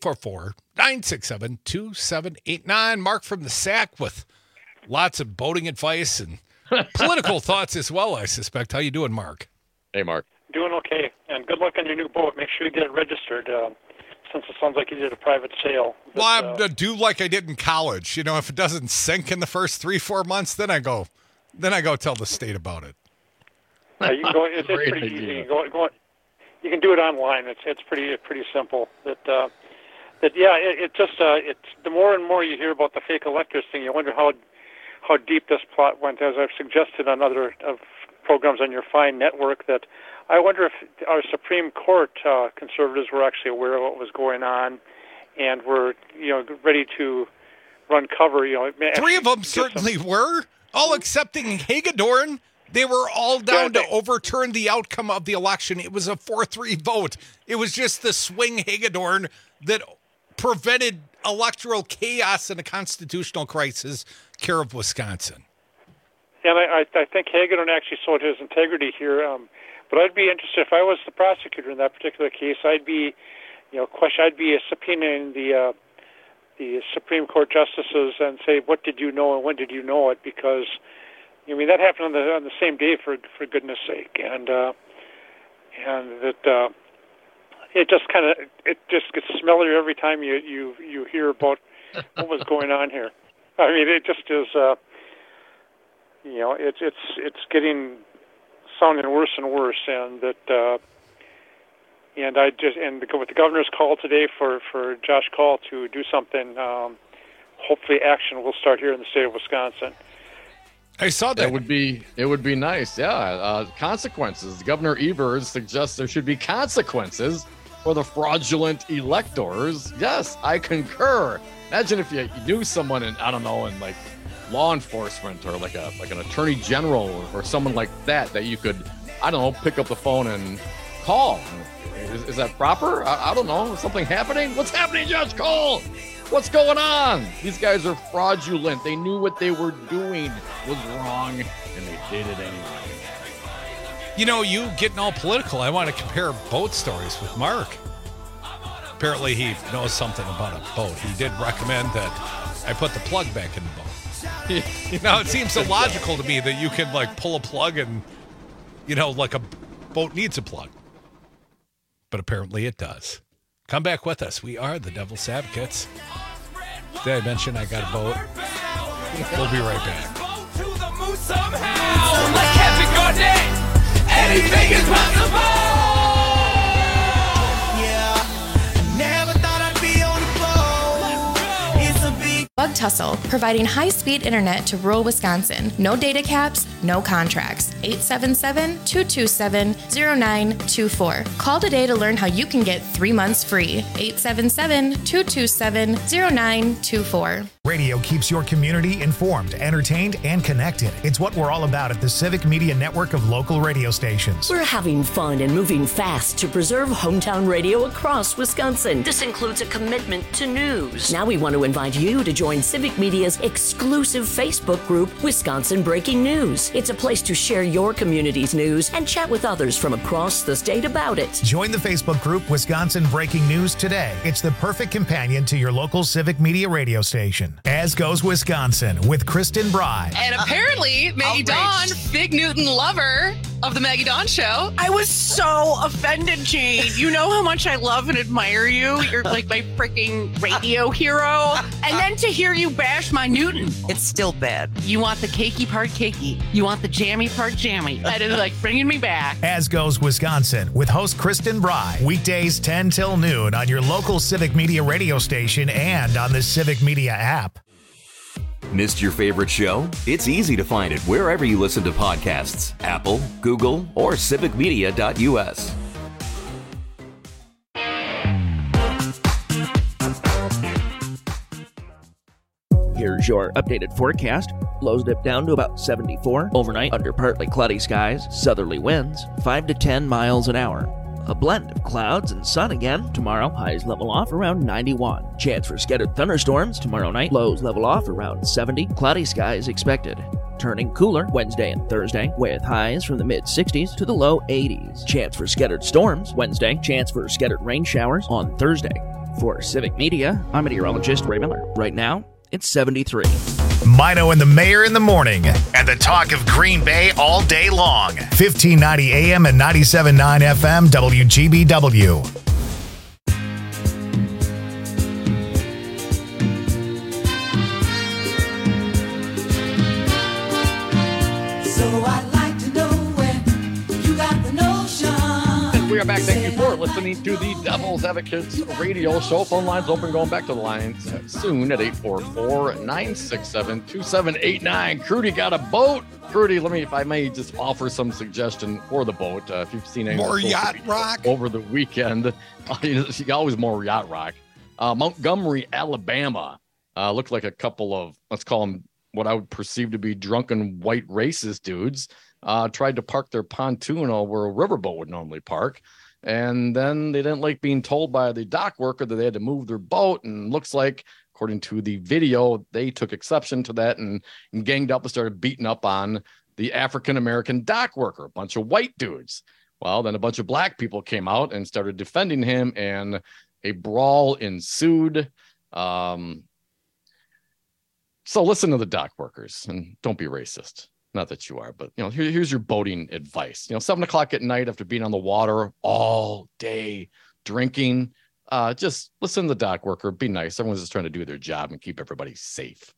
844-967-2789. Mark from the Sack with lots of boating advice and political thoughts as well, I suspect. How you doing, Mark? Hey, Mark. Doing okay, and good luck on your new boat. Make sure you get it registered, since it sounds like you did a private sale. But, well, I do like I did in college. If it doesn't sink in the first 3-4 months, then I go tell the state about it. You can go. It's pretty easy. You can do it online. It's pretty simple. It's the more and more you hear about the fake electors thing, you wonder how deep this plot went. As I've suggested on other programs on your fine network, that I wonder if our Supreme Court conservatives were actually aware of what was going on and were, ready to run cover. 3 of them certainly were, all excepting Hagedorn. They were all down to overturn the outcome of the election. It was a 4-3 vote. It was just the swing Hagedorn that prevented electoral chaos and a constitutional crisis care of Wisconsin. And I think Hagedorn actually showed his integrity here. But I'd be interested, if I was the prosecutor in that particular case, I'd be subpoenaing the Supreme Court justices and say, what did you know and when did you know it? Because that happened on the same day, for goodness sake, and that it just gets smellier every time you hear about what was going on here. I mean, it just is. It's getting sounding worse and worse, and with the governor's call today for Josh Kaul to do something, hopefully action will start here in the state of Wisconsin. I saw that. It would be nice. Yeah. Consequences. Governor Evers suggests there should be consequences for the fraudulent electors. Yes, I concur. Imagine if you knew someone in like law enforcement or like an attorney general or someone like that you could, pick up the phone and call. Is that proper? I don't know. Is something happening? What's happening, Josh Kaul? What's going on? These guys are fraudulent. They knew what they were doing was wrong, and they did it anyway. You getting all political. I want to compare boat stories with Mark. Apparently he knows something about a boat. He did recommend that I put the plug back in the boat. Now, it seems illogical to me that you can, pull a plug and, like a boat needs a plug. But apparently it does. Come back with us. We are the Devil's Advocates. Did I mention I got a boat? We'll be right back. Anything is possible. Bug Tussle, providing high-speed internet to rural Wisconsin. No data caps, no contracts. 877-227-0924. Call today to learn how you can get 3 months free. 877-227-0924. Radio keeps your community informed, entertained, and connected. It's what we're all about at the Civic Media Network of local radio stations. We're having fun and moving fast to preserve hometown radio across Wisconsin. This includes a commitment to news. Now we want to invite you to join Civic Media's exclusive Facebook group, Wisconsin Breaking News. It's a place to share your community's news and chat with others from across the state about it. Join the Facebook group Wisconsin Breaking News today. It's the perfect companion to your local Civic Media radio station. As Goes Wisconsin with Kristen Bry. And apparently, Maggie Dawn, Big Newton lover of the Maggie Dawn Show. I was so offended, Jane. You know how much I love and admire you. You're like my freaking radio hero. And then to hear you bash my Newton. It's still bad. You want the cakey part cakey. You want the jammy part jammy. That is bringing me back. As Goes Wisconsin with host Kristen Bry. Weekdays 10 till noon on your local Civic Media radio station and on the Civic Media app. Missed your favorite show? It's easy to find it wherever you listen to podcasts. Apple, Google, or civicmedia.us. Here's your updated forecast. Lows dip down to about 74 overnight under partly cloudy skies, southerly winds 5 to 10 miles an hour. A blend of clouds and sun again tomorrow. Highs level off around 91. Chance for scattered thunderstorms tomorrow night. Lows level off around 70. Cloudy skies expected. Turning cooler Wednesday and Thursday with highs from the mid-60s to the low 80s. Chance for scattered storms Wednesday. Chance for scattered rain showers on Thursday. For Civic Media, I'm meteorologist Ray Miller. Right now, it's 73. Mino and the Mayor in the morning, and the talk of Green Bay all day long. 1590 AM and 97.9 FM WGBW. So I'd like to know when you got the notion. We are back. Thank you for listening to the Devil's Advocates radio show. Phone lines open, going back to the lines soon at 844-967-2789. Crudy got a boat. Crudy, if I may just offer some suggestion for the boat. If you've seen any more yacht rock over the weekend, always more yacht rock. Montgomery, Alabama, looked like a couple of, let's call them what I would perceive to be drunken white racist dudes, tried to park their pontoon where a riverboat would normally park. And then they didn't like being told by the dock worker that they had to move their boat. And looks like, according to the video, they took exception to that and ganged up and started beating up on the African-American dock worker, a bunch of white dudes. Well, then a bunch of black people came out and started defending him, and a brawl ensued. So listen to the dock workers and don't be racist. Not that you are, but here's your boating advice. 7:00 at night after being on the water all day drinking, just listen to the dock worker. Be nice. Everyone's just trying to do their job and keep everybody safe.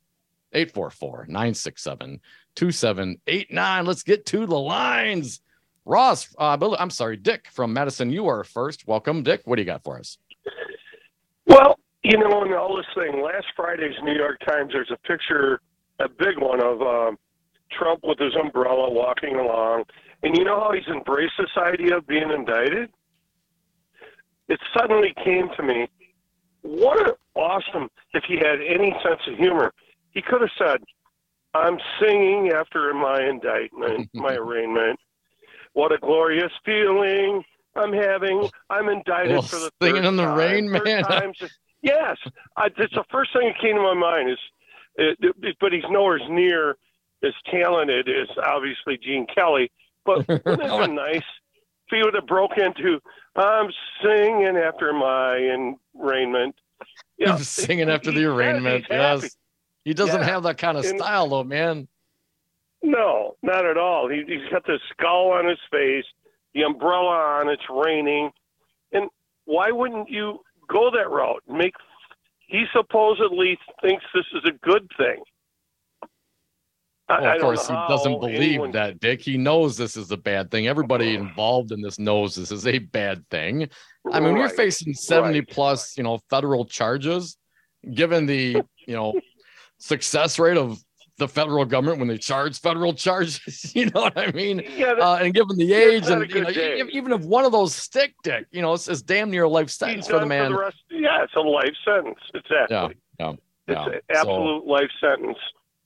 844-967-2789. Let's get to the lines. Ross, I'm sorry, Dick from Madison. You are first. Welcome, Dick. What do you got for us? Well, in all this thing, last Friday's New York Times, there's a picture, a big one of Trump with his umbrella walking along. And you know how he's embraced this idea of being indicted? It suddenly came to me, what awesome, if he had any sense of humor, he could have said, I'm singing after my indictment, my arraignment. What a glorious feeling I'm having. I'm indicted for the singing in the rain, man. Yes. It's the first thing that came to my mind but he's nowhere near as talented as obviously Gene Kelly. But wouldn't it have been nice if he would have broke into, I'm singing after my arraignment. Yeah, I'm singing after the arraignment. Yes. He doesn't have that kind of style, though, man. No, not at all. He's got this skull on his face, the umbrella on, it's raining. And why wouldn't you go that route? He supposedly thinks this is a good thing. Well, of course, he doesn't believe that, Dick. He knows this is a bad thing. Everybody involved in this knows this is a bad thing. I mean, when you're facing 70 plus, federal charges, given the, success rate of the federal government when they charge federal charges, you know what I mean? Yeah, and given the age, and even if one of those stick, Dick, it's damn near a life sentence for the man. It's a life sentence. Exactly. Yeah. It's an absolute life sentence.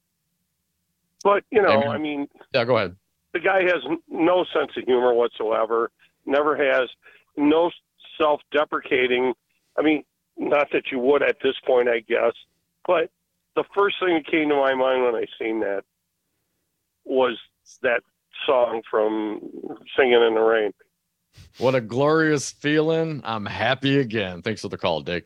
But, I mean... Yeah, go ahead. The guy has no sense of humor whatsoever, never has, no self-deprecating. I mean, not that you would at this point, I guess, but the first thing that came to my mind when I seen that was that song from Singing in the Rain. What a glorious feeling. I'm happy again. Thanks for the call, Dick.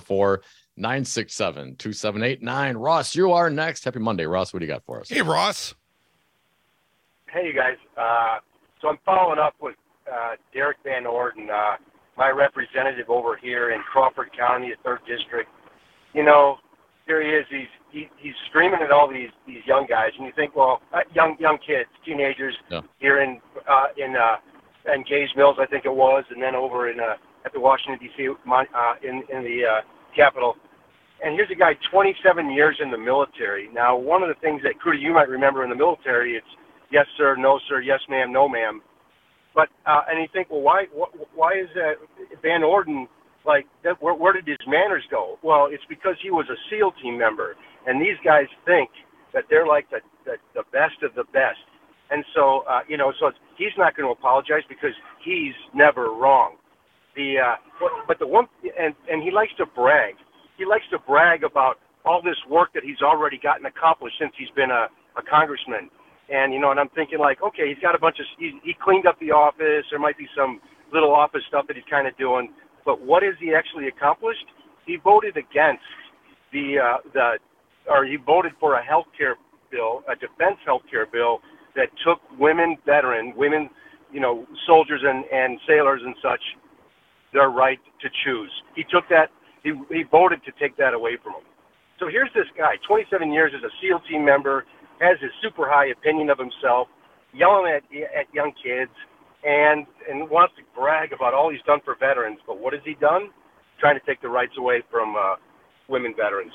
844-967-2789. Ross, you are next. Happy Monday, Ross. What do you got for us? Hey, Ross. Hey, you guys. So I'm following up with Derek Van Orden, my representative over here in Crawford County, the 3rd District. Here he is. He's screaming at all these young guys, and you think, well, young kids, teenagers here in Gays Mills, I think it was, and then over in at the Washington D.C. in the Capitol. And here's a guy, 27 years in the military. Now, one of the things that Crudy, you might remember in the military, it's yes sir, no sir, yes ma'am, no ma'am. But and you think, well, why is Van Orden like that? Where did his manners go? Well, it's because he was a SEAL team member, And these guys think that they're like the best of the best. And so, so he's not going to apologize because he's never wrong. But the one, and he likes to brag. He likes to brag about all this work that he's already gotten accomplished since he's been a congressman. And, and I'm thinking like, okay, he's got a bunch of, he cleaned up the office. There might be some little office stuff that he's kind of doing. But what has he actually accomplished? He voted against he voted for a health care bill, a defense health care bill that took women, soldiers and sailors and such, their right to choose. He took that, he voted to take that away from them. So here's this guy, 27 years as a SEAL team member, has his super high opinion of himself, yelling at young kids, and wants to brag about all he's done for veterans. But what has he done? Trying to take the rights away from women veterans.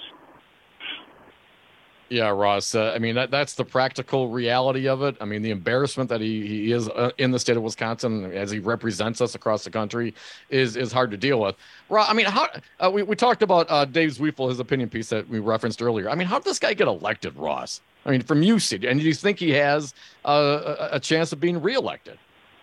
Yeah, Ross. That's the practical reality of it. I mean, the embarrassment that he is in the state of Wisconsin as he represents us across the country is hard to deal with. Ross, we talked about Dave Zwiefel, his opinion piece that we referenced earlier. I mean, how did this guy get elected, Ross? I mean, from you, Sid, and do you think he has a chance of being reelected?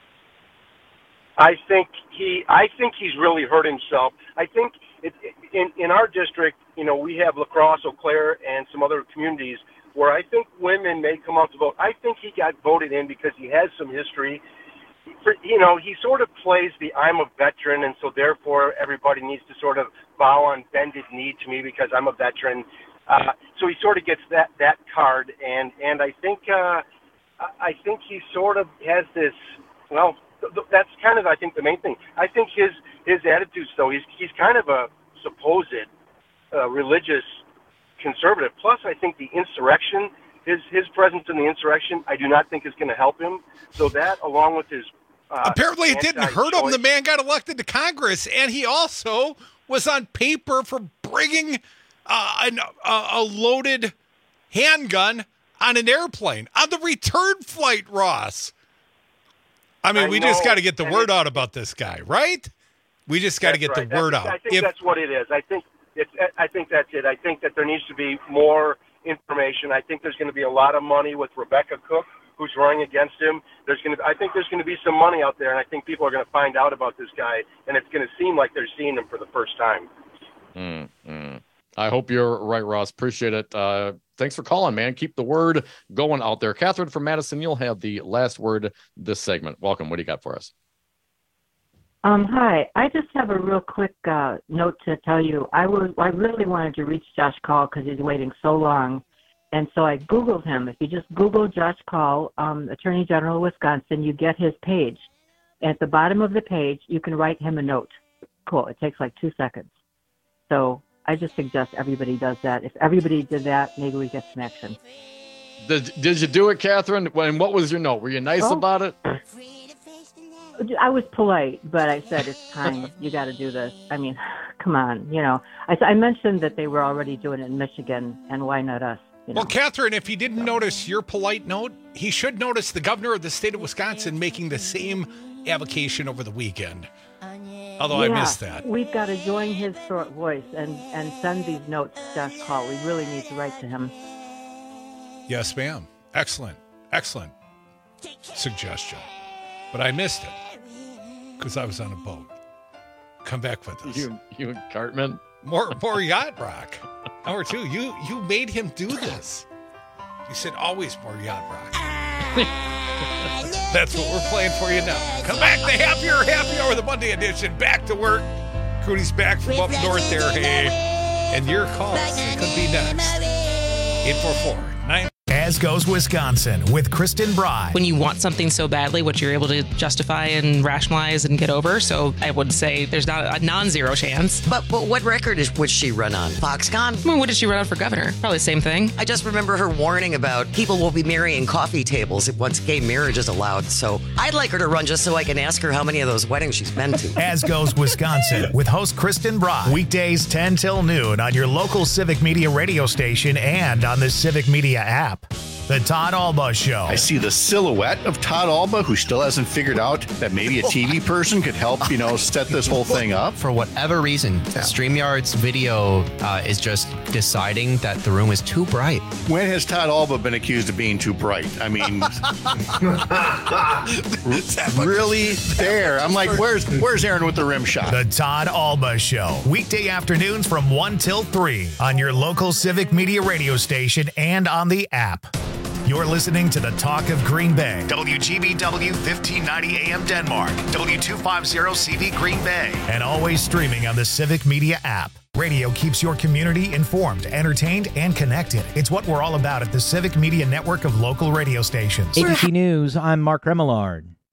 I think he's really hurt himself. I think in our district, we have La Crosse, Eau Claire, and some other communities where I think women may come out to vote. I think he got voted in because he has some history. He sort of plays the I'm a veteran, and so therefore everybody needs to sort of bow on bended knee to me because I'm a veteran. So he sort of gets that card, and I think he sort of has this. Well, that's kind of, I think, the main thing. I think his attitudes, though, he's kind of a supposed religious conservative. Plus, I think the insurrection, his presence in the insurrection, I do not think is going to help him. So that, along with his apparently it didn't hurt him. The man got elected to Congress, and he also was on paper for bringing a loaded handgun on an airplane on the return flight, Ross. I mean, we just got to get the word out about this guy, right? We just got to get the word out. I think that's what it is. I think that's it. I think that there needs to be more information. I think there's going to be a lot of money with Rebecca Cook, who's running against him. I think there's going to be some money out there, and I think people are going to find out about this guy, and it's going to seem like they're seeing him for the first time. I hope you're right, Ross. Appreciate it. Thanks for calling, man. Keep the word going out there. Catherine from Madison, you'll have the last word this segment. Welcome. What do you got for us? Hi. I just have a real quick note to tell you. I really wanted to reach Josh Kaul because he's waiting so long. And so I Googled him. If you just Google Josh Kaul, Attorney General of Wisconsin, you get his page. At the bottom of the page, you can write him a note. Cool. It takes like 2 seconds. So I just suggest everybody does that. If everybody did that, maybe we get some action. Did you do it, Catherine? And what was your note? Were you nice about it? I was polite, but I said it's time. You got to do this. I mean, come on. I mentioned that they were already doing it in Michigan, and why not us? Well, Catherine, if he didn't notice your polite note, he should notice the governor of the state of Wisconsin making the same avocation over the weekend. Although I missed that. We've got to join his short voice and send these notes to Josh Kaul. We really need to write to him. Yes, ma'am. Excellent suggestion. But I missed it because I was on a boat. Come back with us. You and Cartman? More yacht rock. Number two, you made him do this. You said always more yacht rock. That's what we're playing for you now. Come back to Happy Hour, the Monday edition. Back to work. Cooney's back from up north there. Hey, and your calls could be next. 844-9. As Goes Wisconsin with Kristen Bry. When you want something so badly, what you're able to justify and rationalize and get over. So I would say there's not a non-zero chance. But what record would she run on? Foxconn? Well, what did she run on for governor? Probably the same thing. I just remember her warning about people will be marrying coffee tables once gay marriage is allowed. So I'd like her to run just so I can ask her how many of those weddings she's been to. As Goes Wisconsin with host Kristen Bry. Weekdays 10 till noon on your local Civic Media radio station and on the Civic Media app. The Todd Alba Show. I see the silhouette of Todd Alba, who still hasn't figured out that maybe a TV person could help, set this whole thing up. For whatever reason, StreamYard's video is just deciding that the room is too bright. When has Todd Alba been accused of being too bright? I mean, really there. I'm like, where's Aaron with the rim shot? The Todd Alba Show. Weekday afternoons from 1 till 3 on your local Civic Media radio station and on the app. You're listening to the Talk of Green Bay. WGBW 1590 AM Denmark. W250 CV Green Bay. And always streaming on the Civic Media app. Radio keeps your community informed, entertained, and connected. It's what we're all about at the Civic Media network of local radio stations. ABC News, I'm Mark Remillard.